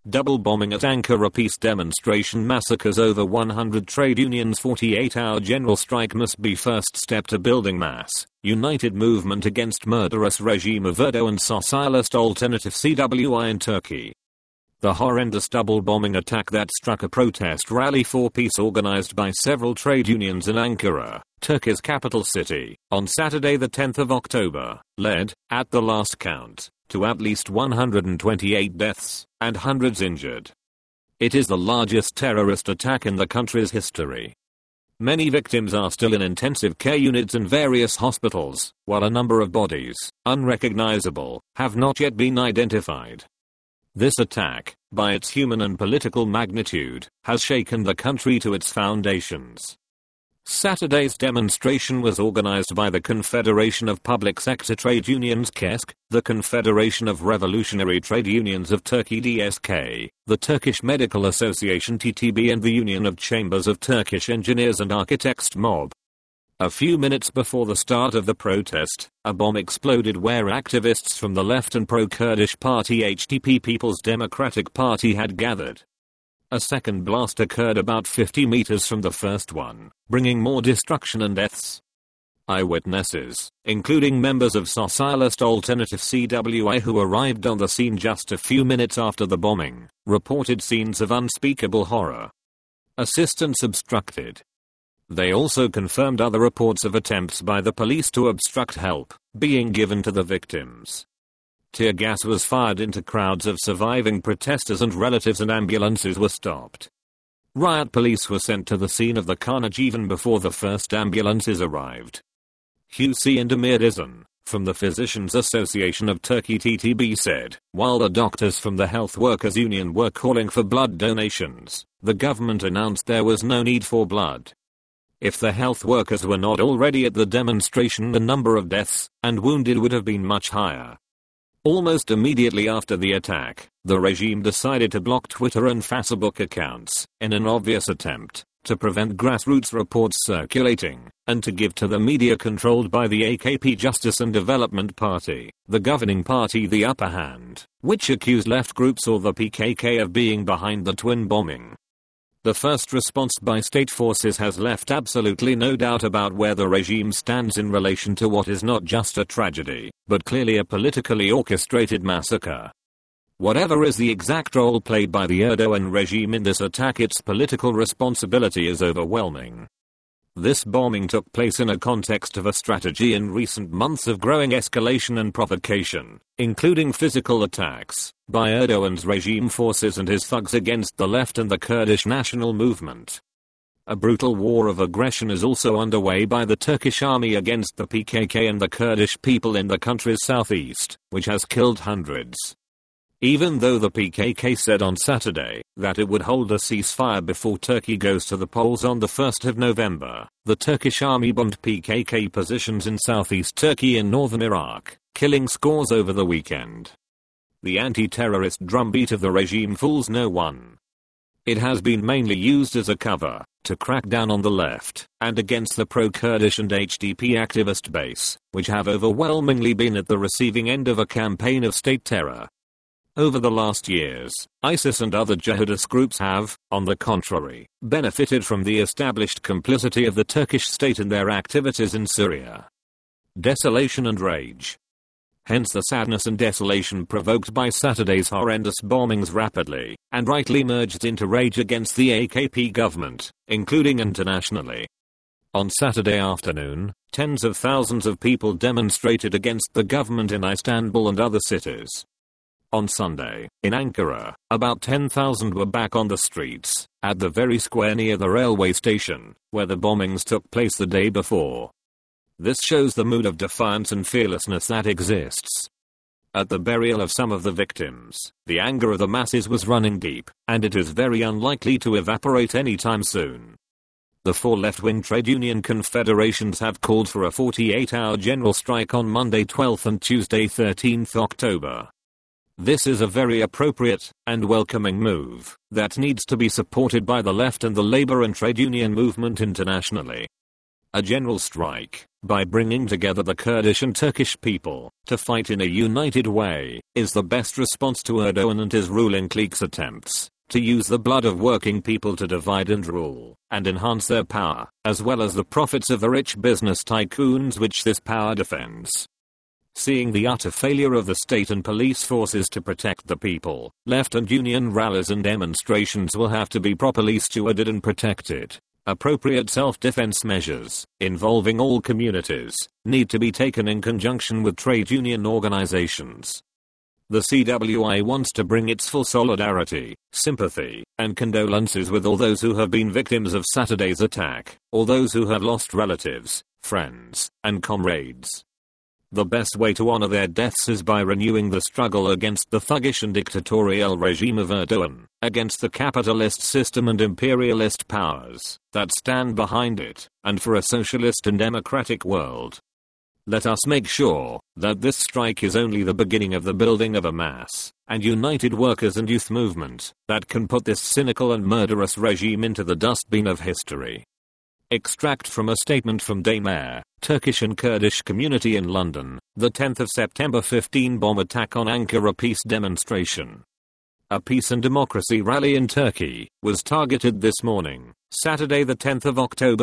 double bombing at Ankara peace demonstration massacres over 100 trade unions. 48-hour general strike must be first step to building mass, united movement against murderous regime of Erdogan. Socialist Alternative CWI in Turkey. The horrendous double bombing attack that struck a protest rally for peace organized by several trade unions in Ankara, Turkey's capital city, on Saturday the 10th of October, led, at the last count, to at least 128 deaths and hundreds injured. It is the largest terrorist attack in the country's history. Many victims are still in intensive care units in various hospitals, while a number of bodies, unrecognizable, have not yet been identified. This attack, by its human and political magnitude, has shaken the country to its foundations. Saturday's demonstration was organized by the Confederation of Public Sector Trade Unions (KESK), the Confederation of Revolutionary Trade Unions of Turkey (DSK), the Turkish Medical Association (TTB), and the Union of Chambers of Turkish Engineers and Architects (MOB). A few minutes before the start of the protest, a bomb exploded where activists from the left and pro-Kurdish party HDP People's Democratic Party had gathered. A second blast occurred about 50 meters from the first one, bringing more destruction and deaths. Eyewitnesses, including members of Socialist Alternative CWI who arrived on the scene just a few minutes after the bombing, reported scenes of unspeakable horror. Assistance obstructed. They also confirmed other reports of attempts by the police to obstruct help being given to the victims. Tear gas was fired into crowds of surviving protesters and relatives, and ambulances were stopped. Riot police were sent to the scene of the carnage even before the first ambulances arrived. Hüseyin Demirdizan, from the Physicians Association of Turkey (TTB) said, while the doctors from the Health Workers Union were calling for blood donations, the government announced there was no need for blood. If the health workers were not already at the demonstration, the number of deaths and wounded would have been much higher. Almost immediately after the attack, the regime decided to block Twitter and Facebook accounts, in an obvious attempt to prevent grassroots reports circulating, and to give to the media controlled by the AKP Justice and Development Party, the governing party, the upper hand, which accused left groups or the PKK of being behind the twin bombing. The first response by state forces has left absolutely no doubt about where the regime stands in relation to what is not just a tragedy, but clearly a politically orchestrated massacre. Whatever is the exact role played by the Erdogan regime in this attack, its political responsibility is overwhelming. This bombing took place in a context of a strategy in recent months of growing escalation and provocation, including physical attacks by Erdogan's regime forces and his thugs against the left and the Kurdish national movement. A brutal war of aggression is also underway by the Turkish army against the PKK and the Kurdish people in the country's southeast, which has killed hundreds. Even though the PKK said on Saturday that it would hold a ceasefire before Turkey goes to the polls on the 1st of November, the Turkish army bombed PKK positions in southeast Turkey and northern Iraq, killing scores over the weekend. The anti-terrorist drumbeat of the regime fools no one. It has been mainly used as a cover to crack down on the left and against the pro-Kurdish and HDP activist base, which have overwhelmingly been at the receiving end of a campaign of state terror. Over the last years, ISIS and other jihadist groups have, on the contrary, benefited from the established complicity of the Turkish state in their activities in Syria. Desolation and rage. Hence the sadness and desolation provoked by Saturday's horrendous bombings rapidly and rightly merged into rage against the AKP government, including internationally. On Saturday afternoon, tens of thousands of people demonstrated against the government in Istanbul and other cities. On Sunday, in Ankara, about 10,000 were back on the streets, at the very square near the railway station, where the bombings took place the day before. This shows the mood of defiance and fearlessness that exists. At the burial of some of the victims, the anger of the masses was running deep, and it is very unlikely to evaporate anytime soon. The four left-wing trade union confederations have called for a 48-hour general strike on Monday 12th and Tuesday 13th October. This is a very appropriate and welcoming move that needs to be supported by the left and the labor and trade union movement internationally. A general strike, by bringing together the Kurdish and Turkish people to fight in a united way, is the best response to Erdogan and his ruling clique's attempts to use the blood of working people to divide and rule and enhance their power, as well as the profits of the rich business tycoons which this power defends. Seeing the utter failure of the state and police forces to protect the people, left and union rallies and demonstrations will have to be properly stewarded and protected. Appropriate self-defense measures, involving all communities, need to be taken in conjunction with trade union organizations. The CWI wants to bring its full solidarity, sympathy, and condolences with all those who have been victims of Saturday's attack, all those who have lost relatives, friends, and comrades. The best way to honor their deaths is by renewing the struggle against the thuggish and dictatorial regime of Erdogan, against the capitalist system and imperialist powers that stand behind it, and for a socialist and democratic world. Let us make sure that this strike is only the beginning of the building of a mass and united workers and youth movement that can put this cynical and murderous regime into the dustbin of history. Extract from a statement from Daymare, Turkish and Kurdish community in London, the 10th of September 15 bomb attack on Ankara peace demonstration. A peace and democracy rally in Turkey was targeted this morning, Saturday the 10th of October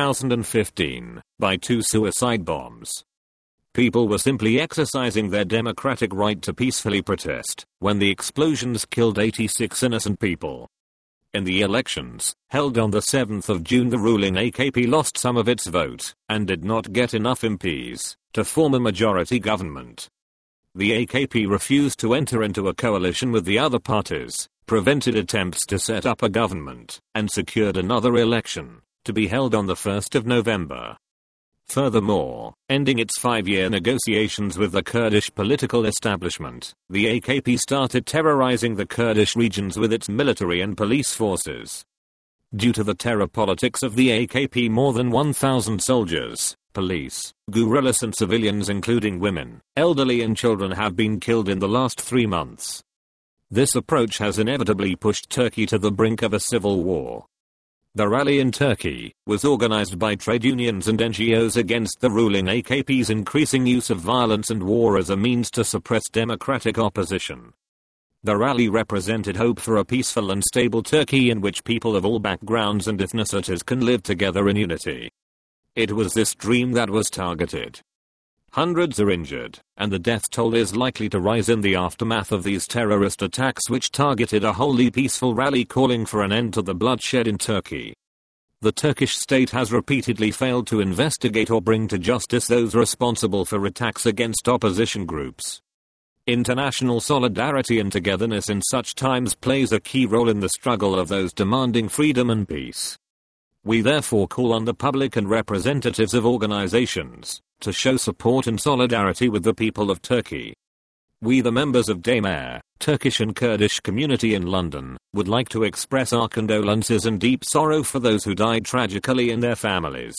2015, by 2 suicide bombs. People were simply exercising their democratic right to peacefully protest when the explosions killed 86 innocent people. In the elections, held on the 7th of June, the ruling AKP lost some of its vote and did not get enough MPs to form a majority government. The AKP refused to enter into a coalition with the other parties, prevented attempts to set up a government, and secured another election to be held on the 1st of November. Furthermore, ending its 5-year negotiations with the Kurdish political establishment, the AKP started terrorizing the Kurdish regions with its military and police forces. Due to the terror politics of the AKP, more than 1,000 soldiers, police, guerrillas and civilians including women, elderly and children have been killed in the last 3 months. This approach has inevitably pushed Turkey to the brink of a civil war. The rally in Turkey was organized by trade unions and NGOs against the ruling AKP's increasing use of violence and war as a means to suppress democratic opposition. The rally represented hope for a peaceful and stable Turkey in which people of all backgrounds and ethnicities can live together in unity. It was this dream that was targeted. Hundreds are injured, and the death toll is likely to rise in the aftermath of these terrorist attacks which targeted a wholly peaceful rally calling for an end to the bloodshed in Turkey. The Turkish state has repeatedly failed to investigate or bring to justice those responsible for attacks against opposition groups. International solidarity and togetherness in such times plays a key role in the struggle of those demanding freedom and peace. We therefore call on the public and representatives of organizations to show support and solidarity with the people of Turkey. We, the members of Daymare, Turkish and Kurdish community in London, would like to express our condolences and deep sorrow for those who died tragically and their families.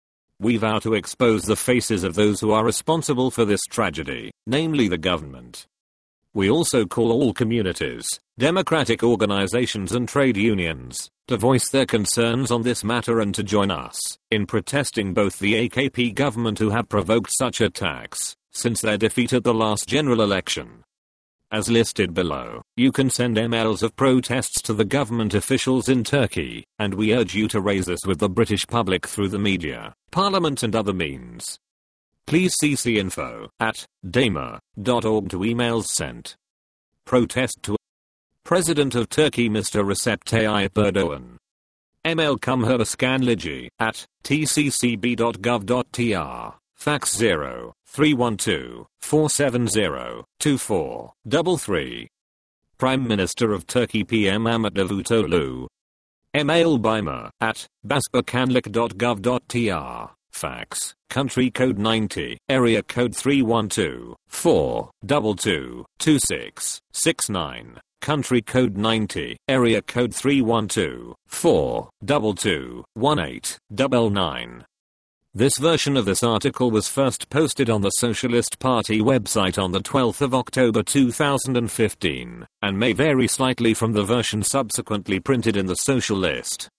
We vow to expose the faces of those who are responsible for this tragedy, namely the government. We also call all communities, democratic organizations and trade unions to voice their concerns on this matter and to join us in protesting both the AKP government who have provoked such attacks since their defeat at the last general election. As listed below, you can send emails of protests to the government officials in Turkey, and we urge you to raise this with the British public through the media, parliament and other means. Please CC info@daymare.org to emails sent. Protest to President of Turkey Mr. Recep Tayyip Erdogan. Email cumhurbaşkanlığı@tccb.gov.tr. Fax 0312-470-2433. Prime Minister of Turkey PM Ahmet Davutoğlu. Email bayma@başbakanlık.gov.tr. Fax, country code 90, area code 312-422-2669. Country code 90, area code 312-422-1899. This version of this article was first posted on the Socialist Party website on the 12th of October 2015, and may vary slightly from the version subsequently printed in the Socialist.